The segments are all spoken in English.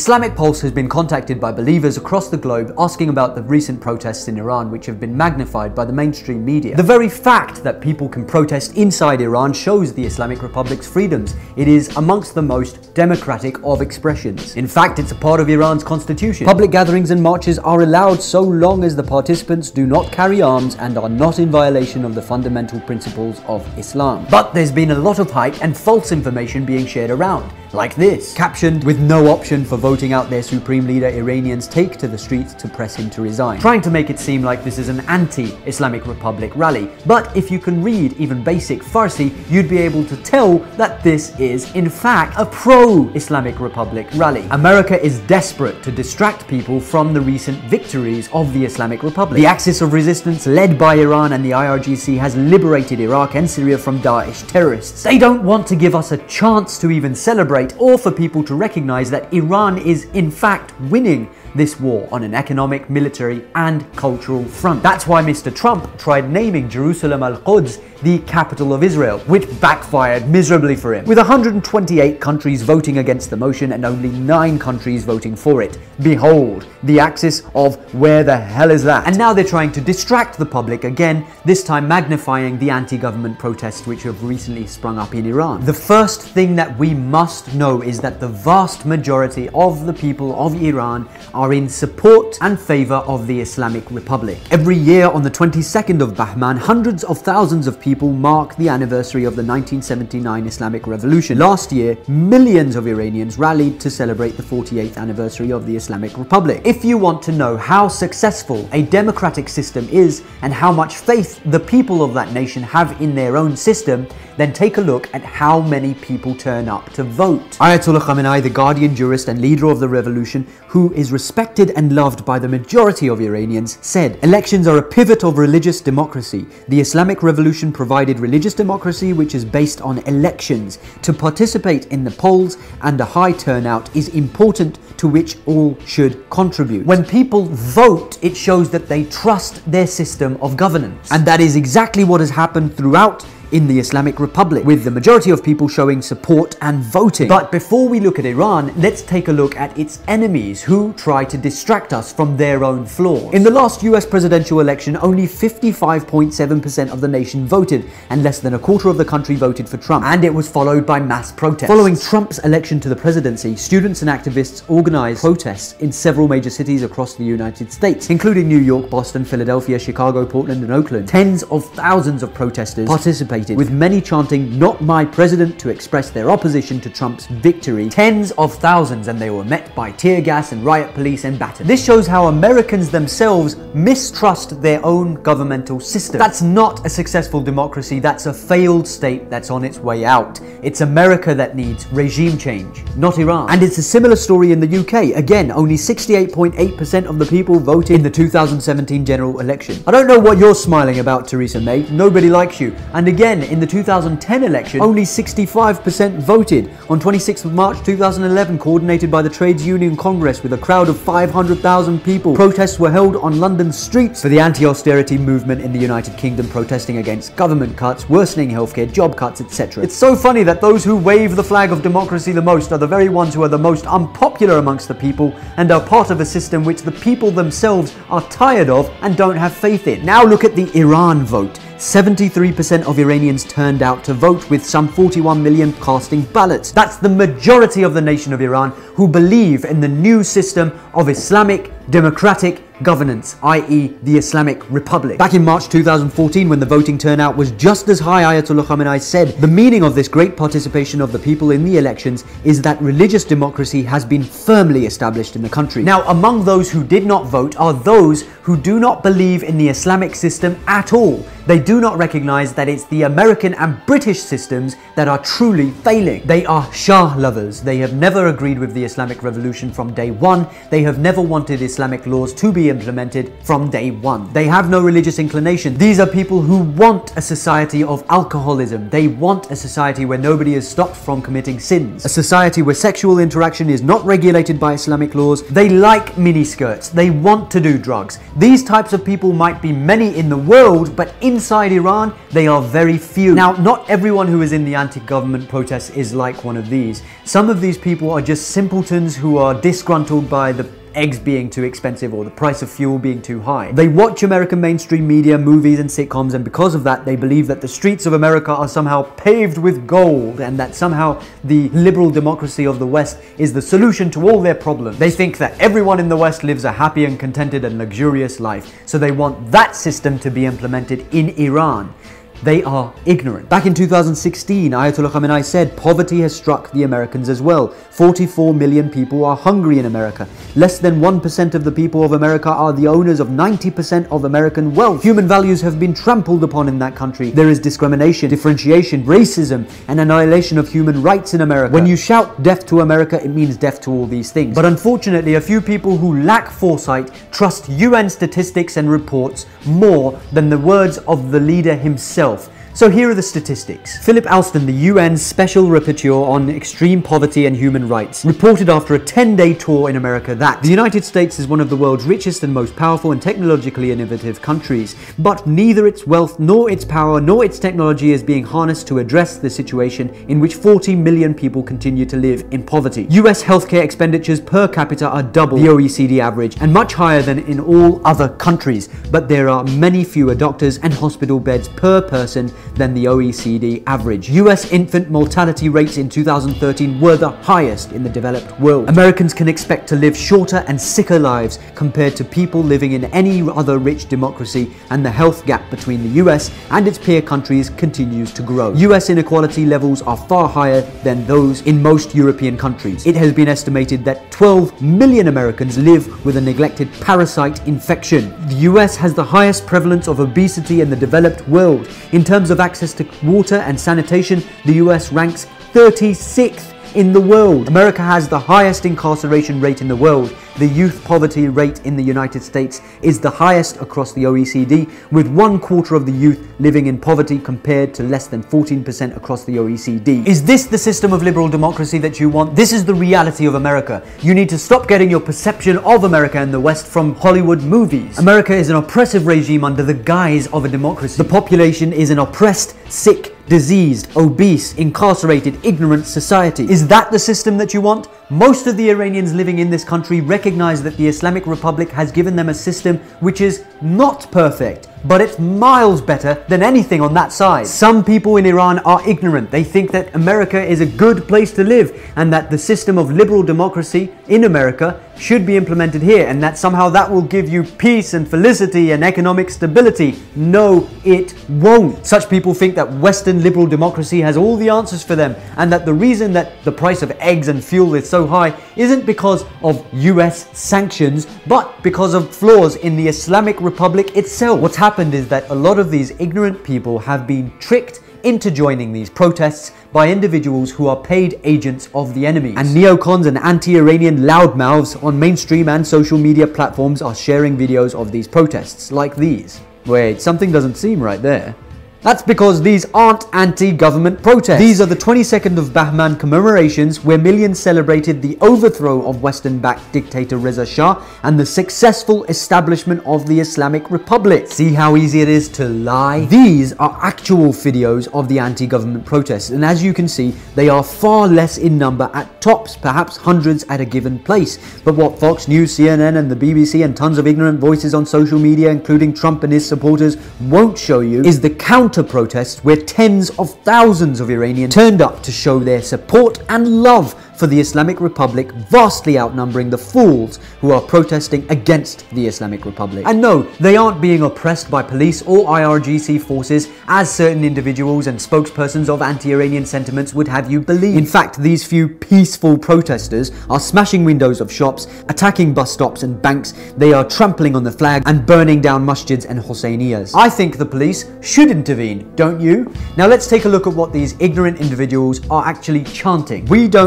Islamic Pulse has been contacted by believers across the globe asking about the recent protests in Iran, which have been magnified by the mainstream media. The very fact that people can protest inside Iran shows the Islamic Republic's freedoms. It is amongst the most democratic of expressions. In fact, it's a part of Iran's constitution. Public gatherings and marches are allowed so long as the participants do not carry arms and are not in violation of the fundamental principles of Islam. But there's been a lot of hype and false information being shared around, like this, captioned, "With no option for voting out their supreme leader, Iranians take to the streets to press him to resign," trying to make it seem like this is an anti-Islamic Republic rally. But if you can read even basic Farsi, you'd be able to tell that this is in fact a pro-Islamic Republic rally. America is desperate to distract people from the recent victories of the Islamic Republic. The Axis of Resistance, led by Iran and the IRGC, has liberated Iraq and Syria from Daesh terrorists. They don't want to give us a chance to even celebrate, or for people to recognize that Iran is in fact winning this war on an economic, military and cultural front. That's why Mr. Trump tried naming Jerusalem al-Quds the capital of Israel, which backfired miserably for him, with 128 countries voting against the motion and only 9 countries voting for it. Behold, the axis of where the hell is that? And now they're trying to distract the public again, this time magnifying the anti-government protests which have recently sprung up in Iran. The first thing that we must know is that the vast majority of the people of Iran are in support and favor of the Islamic Republic. Every year on the 22nd of Bahman, hundreds of thousands of people mark the anniversary of the 1979 Islamic Revolution. Last year, millions of Iranians rallied to celebrate the 48th anniversary of the Islamic Republic. If you want to know how successful a democratic system is and how much faith the people of that nation have in their own system, then take a look at how many people turn up to vote. Ayatollah Khamenei, the guardian jurist and leader of the revolution, who is respected and loved by the majority of Iranians, said, "Elections are a pivot of religious democracy. The Islamic Revolution provided religious democracy which is based on elections. To participate in the polls and a high turnout is important, to which all should contribute." When people vote, it shows that they trust their system of governance. And that is exactly what has happened throughout in the Islamic Republic, with the majority of people showing support and voting. But before we look at Iran, let's take a look at its enemies who try to distract us from their own flaws. In the last US presidential election, only 55.7% of the nation voted, and less than a quarter of the country voted for Trump, and it was followed by mass protests. Following Trump's election to the presidency, students and activists organized protests in several major cities across the United States, including New York, Boston, Philadelphia, Chicago, Portland, and Oakland. Tens of thousands of protesters participated, with many chanting "Not my president" to express their opposition to Trump's victory. Tens of thousands, and they were met by tear gas and riot police and batons. This shows how Americans themselves mistrust their own governmental system. That's not a successful democracy, that's a failed state that's on its way out. It's America that needs regime change, not Iran. And it's a similar story in the UK. Again, only 68.8% of the people voted in the 2017 general election. I don't know what you're smiling about, Theresa May. Nobody likes you. And again, in the 2010 election, only 65% voted. On 26th of March 2011, coordinated by the Trades Union Congress with a crowd of 500,000 people, protests were held on London's streets for the anti-austerity movement in the United Kingdom, protesting against government cuts, worsening healthcare, job cuts, etc. It's so funny that those who wave the flag of democracy the most are the very ones who are the most unpopular amongst the people and are part of a system which the people themselves are tired of and don't have faith in. Now look at the Iran vote. 73% of Iranians turned out to vote, with some 41 million casting ballots. That's the majority of the nation of Iran who believe in the new system of Islamic democratic governance, i.e. the Islamic Republic. Back in March 2014, when the voting turnout was just as high, Ayatollah Khamenei said, "The meaning of this great participation of the people in the elections is that religious democracy has been firmly established in the country." Now, among those who did not vote are those who do not believe in the Islamic system at all. They do not recognize that it's the American and British systems that are truly failing. They are Shah lovers. They have never agreed with the Islamic Revolution from day one. They have never wanted Islamic laws to be implemented from day one. They have no religious inclination. These are people who want a society of alcoholism. They want a society where nobody is stopped from committing sins. A society where sexual interaction is not regulated by Islamic laws. They like miniskirts. They want to do drugs. These types of people might be many in the world, but inside Iran, they are very few. Now, not everyone who is in the anti-government protests is like one of these. Some of these people are just simpletons who are disgruntled by the eggs being too expensive or the price of fuel being too high. They watch American mainstream media, movies and sitcoms, and because of that they believe that the streets of America are somehow paved with gold and that somehow the liberal democracy of the West is the solution to all their problems. They think that everyone in the West lives a happy and contented and luxurious life, so they want that system to be implemented in Iran. They are ignorant. Back in 2016, Ayatollah Khamenei said poverty has struck the Americans as well. 44 million people are hungry in America. Less than 1% of the people of America are the owners of 90% of American wealth. Human values have been trampled upon in that country. There is discrimination, differentiation, racism, and annihilation of human rights in America. When you shout death to America, it means death to all these things. But unfortunately, a few people who lack foresight trust UN statistics and reports more than the words of the leader himself. So here are the statistics. Philip Alston, the UN's Special Rapporteur on Extreme Poverty and Human Rights, reported after a 10-day tour in America that the United States is one of the world's richest and most powerful and technologically innovative countries, but neither its wealth nor its power nor its technology is being harnessed to address the situation in which 40 million people continue to live in poverty. US healthcare expenditures per capita are double the OECD average and much higher than in all other countries, but there are many fewer doctors and hospital beds per person than the OECD average. US infant mortality rates in 2013 were the highest in the developed world. Americans can expect to live shorter and sicker lives compared to people living in any other rich democracy, and the health gap between the US and its peer countries continues to grow. US inequality levels are far higher than those in most European countries. It has been estimated that 12 million Americans live with a neglected parasite infection. The US has the highest prevalence of obesity in the developed world. In terms of access to water and sanitation, the US ranks 36th in the world. America has the highest incarceration rate in the world. The youth poverty rate in the United States is the highest across the OECD, with 1/4 of the youth living in poverty compared to less than 14% across the OECD. Is this the system of liberal democracy that you want? This is the reality of America. You need to stop getting your perception of America and the West from Hollywood movies. America is an oppressive regime under the guise of a democracy. The population is an oppressed, sick, diseased, obese, incarcerated, ignorant society. Is that the system that you want? Most of the Iranians living in this country recognize that the Islamic Republic has given them a system which is not perfect, but it's miles better than anything on that side. Some people in Iran are ignorant. They think that America is a good place to live and that the system of liberal democracy in America should be implemented here and that somehow that will give you peace and felicity and economic stability. No, it won't. Such people think that Western liberal democracy has all the answers for them and that the reason that the price of eggs and fuel is so high isn't because of US sanctions, but because of flaws in the Islamic Republic itself. What's happened is that a lot of these ignorant people have been tricked into joining these protests by individuals who are paid agents of the enemy. And neocons and anti-Iranian loudmouths on mainstream and social media platforms are sharing videos of these protests, like these. Wait, something doesn't seem right there. That's because these aren't anti-government protests. These are the 22nd of Bahman commemorations where millions celebrated the overthrow of Western-backed dictator Reza Shah and the successful establishment of the Islamic Republic. See how easy it is to lie? These are actual videos of the anti-government protests, and as you can see, they are far less in number at tops, perhaps hundreds at a given place. But what Fox News, CNN and the BBC and tons of ignorant voices on social media, including Trump and his supporters, won't show you is the counter-protests where tens of thousands of Iranians turned up to show their support and love for the Islamic Republic, vastly outnumbering the fools who are protesting against the Islamic Republic. And no, they aren't being oppressed by police or IRGC forces as certain individuals and spokespersons of anti-Iranian sentiments would have you believe. In fact, these few peaceful protesters are smashing windows of shops, attacking bus stops and banks, they are trampling on the flag and burning down masjids and Hosseinias. I think the police should intervene, don't you? Now let's take a look at what these ignorant individuals are actually chanting. We don't want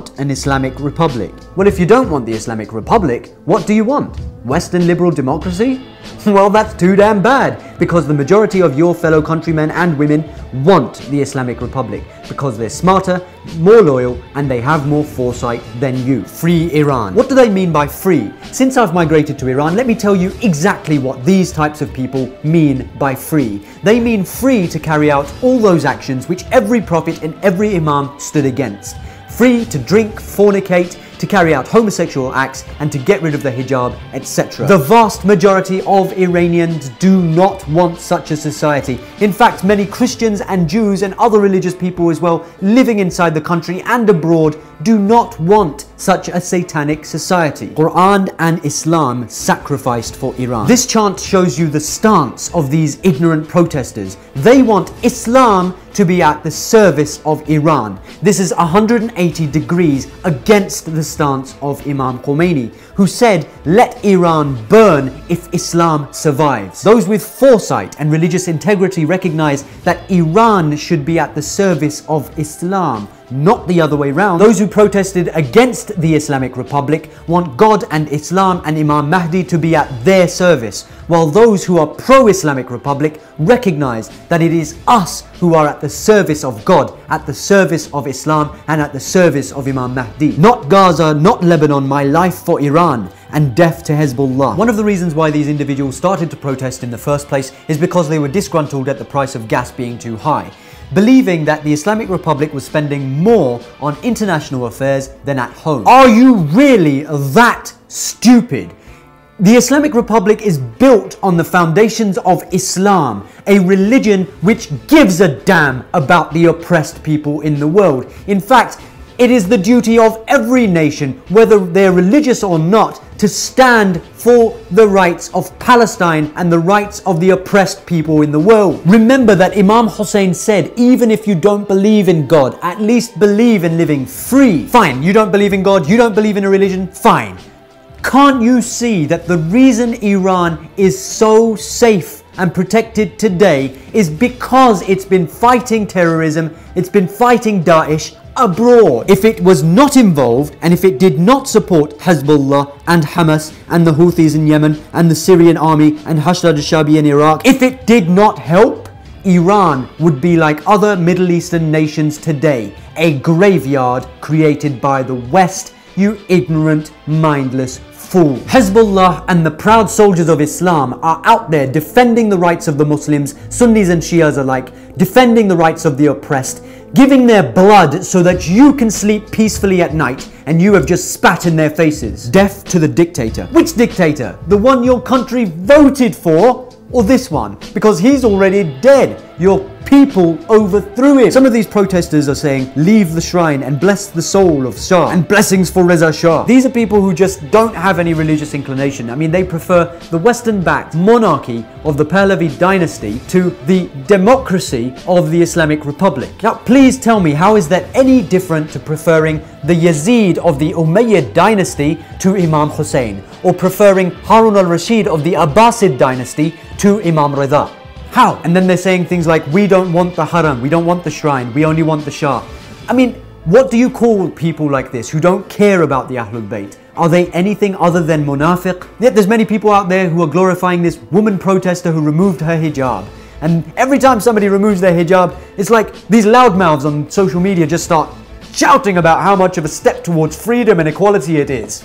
want an Islamic Republic. Well, if you don't want the Islamic Republic, what do you want? Western liberal democracy? Well, that's too damn bad, because the majority of your fellow countrymen and women want the Islamic Republic because they're smarter, more loyal, and they have more foresight than you. Free Iran. What do they mean by free? Since I've migrated to Iran, let me tell you exactly what these types of people mean by free. They mean free to carry out all those actions which every prophet and every imam stood against. Free to drink, fornicate, to carry out homosexual acts, and to get rid of the hijab, etc. The vast majority of Iranians do not want such a society. In fact, many Christians and Jews and other religious people as well, living inside the country and abroad, do not want such a satanic society. Quran and Islam sacrificed for Iran. This chant shows you the stance of these ignorant protesters. They want Islam to be at the service of Iran. This is 180 degrees against the stance of Imam Khomeini, who said, "Let Iran burn if Islam survives." Those with foresight and religious integrity recognize that Iran should be at the service of Islam, not the other way round. Those who protested against the Islamic Republic want God and Islam and Imam Mahdi to be at their service, while those who are pro-Islamic Republic recognize that it is us who are at the service of God, at the service of Islam, and at the service of Imam Mahdi. Not Gaza, not Lebanon, my life for Iran, and death to Hezbollah. One of the reasons why these individuals started to protest in the first place is because they were disgruntled at the price of gas being too high, believing that the Islamic Republic was spending more on international affairs than at home. Are you really that stupid? The Islamic Republic is built on the foundations of Islam, a religion which gives a damn about the oppressed people in the world. In fact, it is the duty of every nation, whether they're religious or not, to stand for the rights of Palestine and the rights of the oppressed people in the world. Remember that Imam Hussein said, even if you don't believe in God, at least believe in living free. Fine, you don't believe in God, you don't believe in a religion, fine. Can't you see that the reason Iran is so safe and protected today is because it's been fighting terrorism, it's been fighting Daesh abroad? If it was not involved, and if it did not support Hezbollah and Hamas and the Houthis in Yemen and the Syrian army and Hashd al-Shabi in Iraq, if it did not help, Iran would be like other Middle Eastern nations today, a graveyard created by the West, you ignorant, mindless fool. Hezbollah and the proud soldiers of Islam are out there defending the rights of the Muslims, Sunnis and Shias alike, defending the rights of the oppressed, giving their blood so that you can sleep peacefully at night, and you have just spat in their faces. Death to the dictator. Which dictator? The one your country voted for? Or this one? Because he's already dead. Your people overthrew him. Some of these protesters are saying, leave the shrine and bless the soul of Shah, and blessings for Reza Shah. These are people who just don't have any religious inclination. I mean, they prefer the Western-backed monarchy of the Pahlavi dynasty to the democracy of the Islamic Republic. Now, please tell me, how is that any different to preferring the Yazid of the Umayyad dynasty to Imam Hussein, or preferring Harun al-Rashid of the Abbasid dynasty to Imam Reza? How? And then they're saying things like, we don't want the haram, we don't want the shrine, we only want the Shah. I mean, what do you call people like this who don't care about the Ahlul Bayt? Are they anything other than munafiq? Yet there's many people out there who are glorifying this woman protester who removed her hijab. And every time somebody removes their hijab, it's like these loudmouths on social media just start shouting about how much of a step towards freedom and equality it is.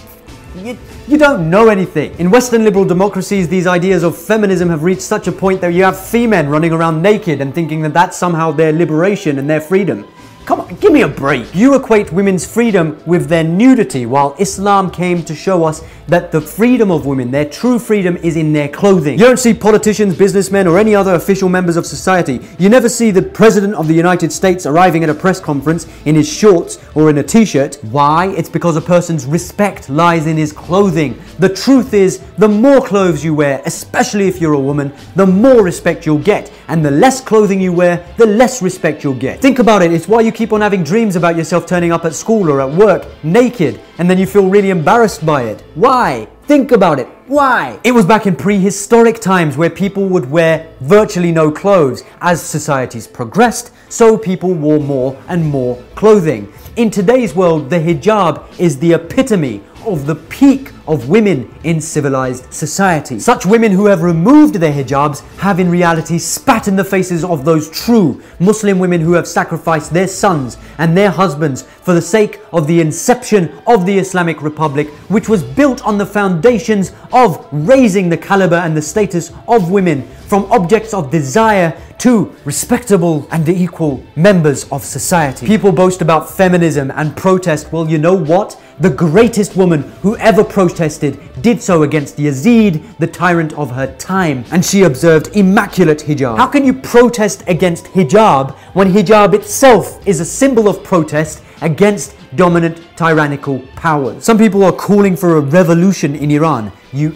You don't know anything. In Western liberal democracies, these ideas of feminism have reached such a point that you have femmen running around naked and thinking that that's somehow their liberation and their freedom. Come on, give me a break. You equate women's freedom with their nudity, while Islam came to show us that the freedom of women, their true freedom, is in their clothing. You don't see politicians, businessmen, or any other official members of society. You never see the President of the United States arriving at a press conference in his shorts or in a t-shirt. Why? It's because a person's respect lies in his clothing. The truth is, the more clothes you wear, especially if you're a woman, the more respect you'll get. And the less clothing you wear, the less respect you'll get. Think about it. It's why you keep on having dreams about yourself turning up at school or at work naked, and then you feel really embarrassed by it. Why? Think about it. Why? It was back in prehistoric times where people would wear virtually no clothes. As societies progressed, so people wore more and more clothing. In today's world, the hijab is the epitome of the peak of women in civilized society. Such women who have removed their hijabs have in reality spat in the faces of those true Muslim women who have sacrificed their sons and their husbands for the sake of the inception of the Islamic Republic, which was built on the foundations of raising the caliber and the status of women from objects of desire to respectable and equal members of society. People boast about feminism and protest. Well, you know what? The greatest woman who ever protested did so against Yazid, the tyrant of her time, and she observed immaculate hijab. How can you protest against hijab when hijab itself is a symbol of protest against dominant tyrannical powers? Some people are calling for a revolution in Iran.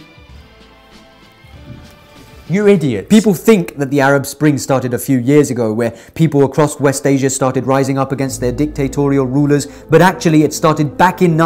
You idiots. People think that the Arab Spring started a few years ago, where people across West Asia started rising up against their dictatorial rulers, but actually it started back in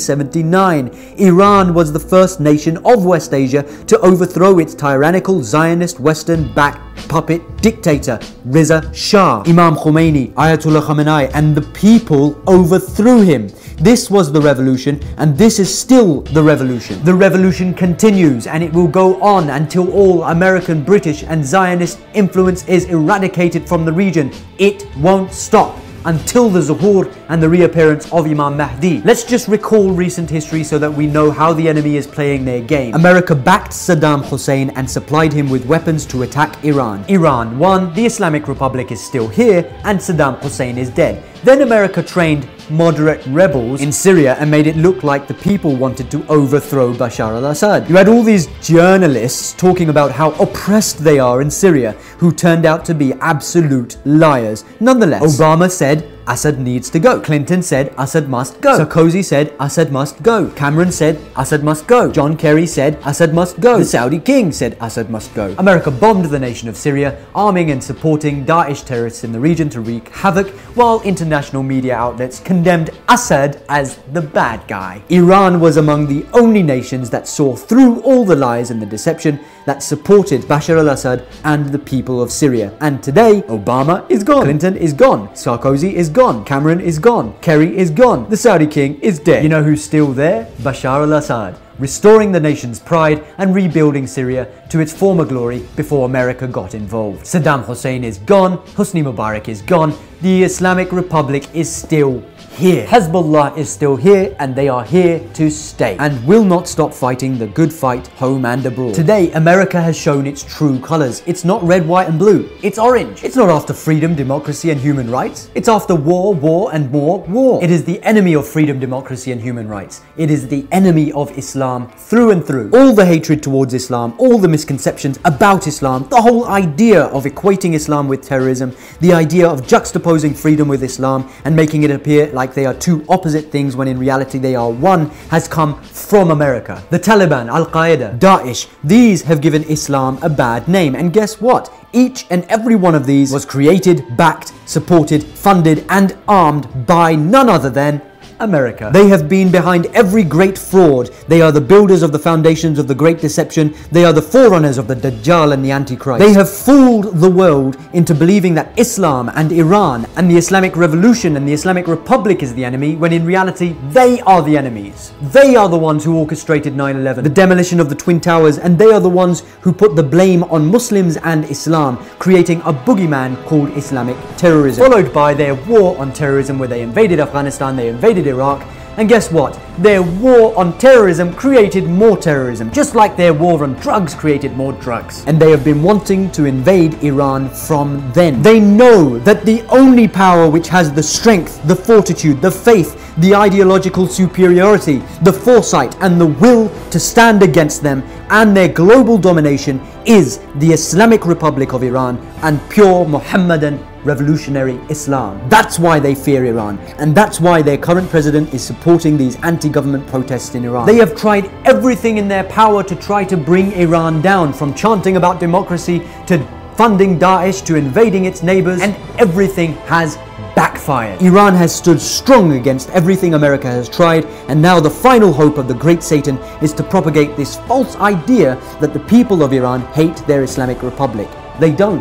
1979. Iran was the first nation of West Asia to overthrow its tyrannical Zionist Western-backed puppet dictator, Reza Shah. Imam Khomeini, Ayatollah Khamenei, and the people overthrew him. This was the revolution, and this is still the revolution. The revolution continues, and it will go on until all American, British, and Zionist influence is eradicated from the region. It won't stop until the zuhur and the reappearance of Imam Mahdi. Let's just recall recent history so that we know how the enemy is playing their game. America backed Saddam Hussein and supplied him with weapons to attack Iran. Iran won, the Islamic Republic is still here, and Saddam Hussein is dead. Then America trained moderate rebels in Syria and made it look like the people wanted to overthrow Bashar al-Assad. You had all these journalists talking about how oppressed they are in Syria, who turned out to be absolute liars. Nonetheless, Obama said Assad needs to go. Clinton said Assad must go. Sarkozy said Assad must go. Cameron said Assad must go. John Kerry said Assad must go. The Saudi king said Assad must go. America bombed the nation of Syria, arming and supporting Daesh terrorists in the region to wreak havoc, while international media outlets condemned Assad as the bad guy. Iran was among the only nations that saw through all the lies and the deception, that supported Bashar al-Assad and the people of Syria. And today, Obama is gone. Clinton is gone. Sarkozy is gone. Cameron is gone. Kerry is gone. The Saudi king is dead. You know who's still there? Bashar al-Assad, restoring the nation's pride and rebuilding Syria to its former glory before America got involved. Saddam Hussein is gone. Hosni Mubarak is gone. The Islamic Republic is still here. Hezbollah is still here, and they are here to stay and will not stop fighting the good fight home and abroad. Today, America has shown its true colors. It's not red, white, and blue. It's orange. It's not after freedom, democracy, and human rights. It's after war, war, and more war. It is the enemy of freedom, democracy, and human rights. It is the enemy of Islam through and through. All the hatred towards Islam, all the misconceptions about Islam, the whole idea of equating Islam with terrorism, the idea of juxtaposing freedom with Islam and making it appear like they are two opposite things when in reality they are one, has come from America. The Taliban, Al-Qaeda, Daesh, these have given Islam a bad name. And guess what? Each and every one of these was created, backed, supported, funded, and armed by none other than America. They have been behind every great fraud. They are the builders of the foundations of the great deception. They are the forerunners of the Dajjal and the Antichrist. They have fooled the world into believing that Islam and Iran and the Islamic Revolution and the Islamic Republic is the enemy, when in reality they are the enemies. They are the ones who orchestrated 9/11, the demolition of the Twin Towers, and they are the ones who put the blame on Muslims and Islam, creating a boogeyman called Islamic terrorism, followed by their war on terrorism, where they invaded Afghanistan, they invaded Iraq, and guess what? Their war on terrorism created more terrorism, just like their war on drugs created more drugs. And they have been wanting to invade Iran from then. They know that the only power which has the strength, the fortitude, the faith, the ideological superiority, the foresight, and the will to stand against them and their global domination is the Islamic Republic of Iran and pure Muhammadan revolutionary Islam. That's why they fear Iran, and that's why their current president is supporting these anti-government protests in Iran. They have tried everything in their power to try to bring Iran down, from chanting about democracy to funding Daesh to invading its neighbors, and everything has backfired. Iran has stood strong against everything America has tried, and now the final hope of the great Satan is to propagate this false idea that the people of Iran hate their Islamic Republic. They don't.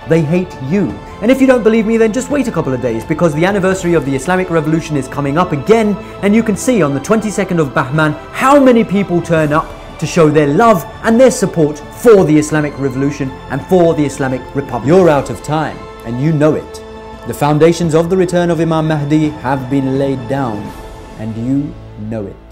They hate you. And if you don't believe me, then just wait a couple of days, because the anniversary of the Islamic Revolution is coming up again, and you can see on the 22nd of Bahman how many people turn up to show their love and their support for the Islamic Revolution and for the Islamic Republic. You're out of time, and you know it. The foundations of the return of Imam Mahdi have been laid down, and you know it.